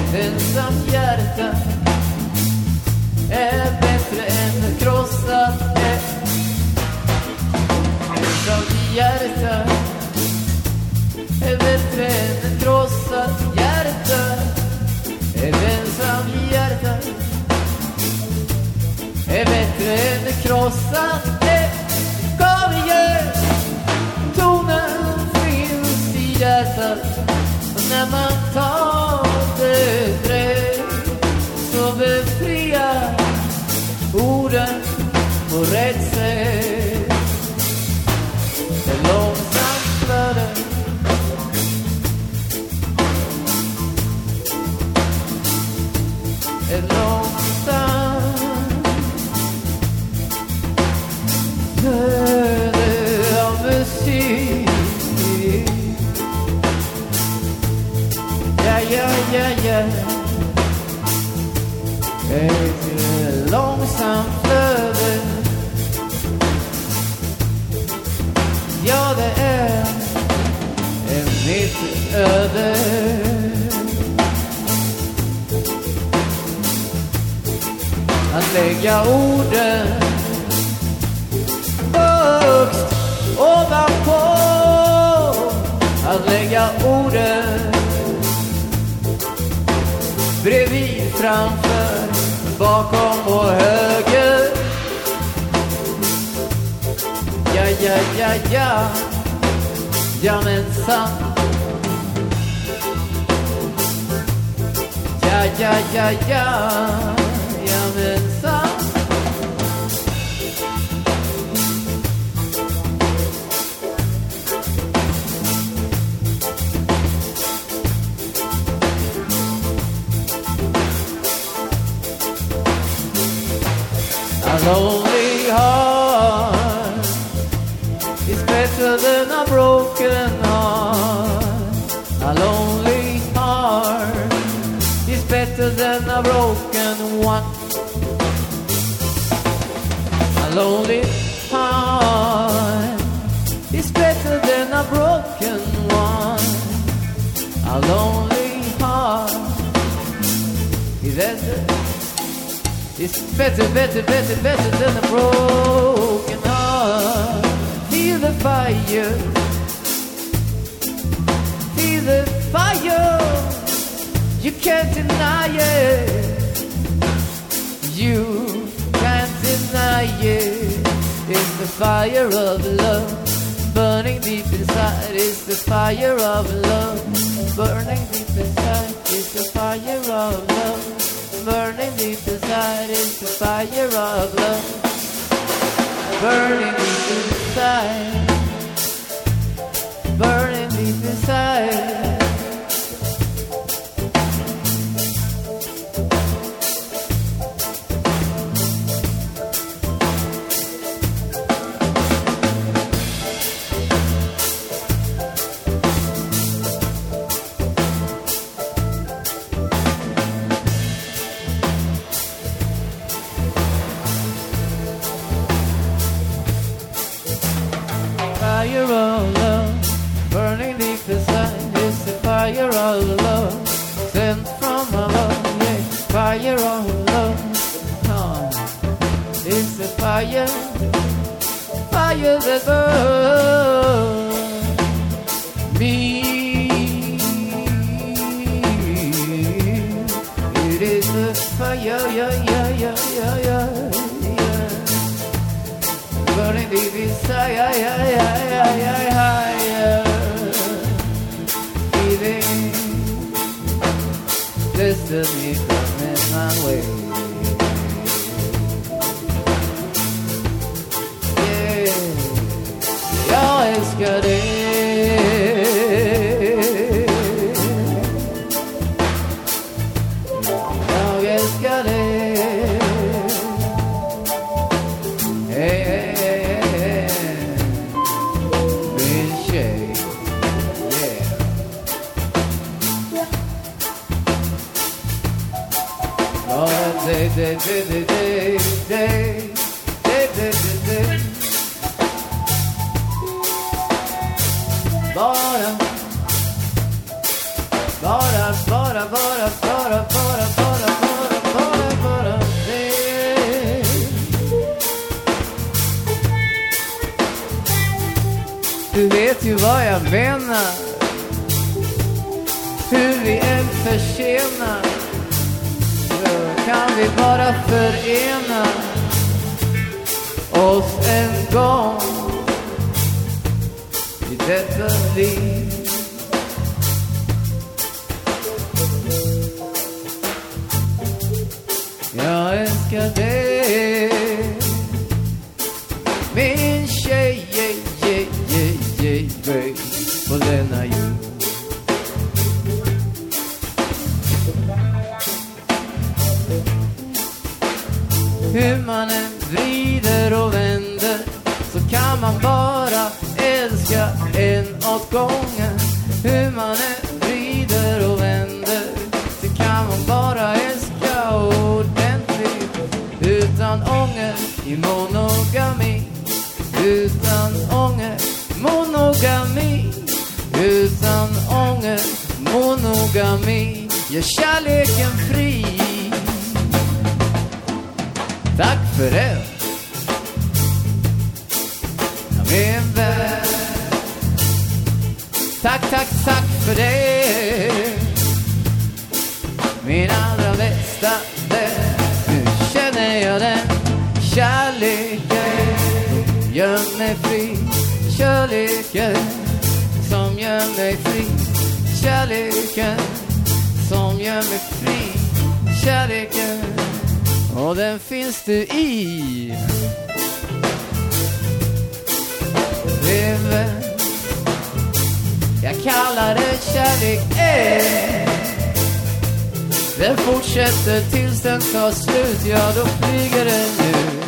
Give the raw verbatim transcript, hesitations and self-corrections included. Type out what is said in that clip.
ensam hjärta är bättre än ett krossat ensam hjärta är bättre än ett krossat hjärta. Ett ensam hjärta är bättre än ett krossat. Kom igen, tonen finns i hjärtat. Och när man tar det drev så befriar orden på rätt sätt. Det långsamt flöder ett långsamt flöde av musik. Ja, ja, ja, ja. Ett långsamt flöde. Ja, det är en mitt öde. Att lägga orden högst ovanpå. Att lägga orden bredvid, framför, bakom och höger. Ja, ja, ja, ja. Ja, men sant. Ja, ja, ja, ja. Ja, men sant. A lonely heart is better than a broken heart. A lonely heart is better than a broken one. A lonely heart is better than a broken one. A lonely heart is better. It's better, better, better, better than a broken heart. Feel the fire. Feel the fire. You can't deny it. You can't deny it. It's the fire of love burning deep inside. It's the fire of love burning deep inside. It's the fire of love burning deep inside. It's the fire of love burning deep inside. Burning deep inside. Fire of love burning deep inside. It's the fire of love sent from above. Yeah, fire of love. Oh, it's the fire, fire that burns me. It is the fire, yeah, yeah, yeah, yeah, yeah. Burning deep inside, yeah, yeah, yeah, yeah, yeah, feeling destiny coming my way. Yeah, jag älskar dig. Jag älskar dig. Hey, hey. Day, day, day, day, day, day, day, day, day. Bara, bara, bara, bara, bara, vad jag menar. Hur vi än förtjänar, så kan vi bara förena oss en gång i detta liv. Jag älskar dig, min tjej, tjej, tjej, tjej, tjej, på denna jord. Hur man än vrider och vänder, så kan man bara älska en åt gången. Hur man än vrider och vänder, så kan man bara älska ordentligt. Utan ånger i monogami, utan ånger, monogami, utan ånger, monogami. Gör kärleken fri. Tack för det, min vän. Tack, tack, tack för det, min allra bästa vän. Nu känner jag den kärleken som gör mig fri. Kärleken som gör mig fri. Kärleken som gör mig fri. Kärleken, och den finns du i. Vän, jag kallar det kärlek. eh. Den fortsätter tills den tar slut. Ja, då flyger den ut.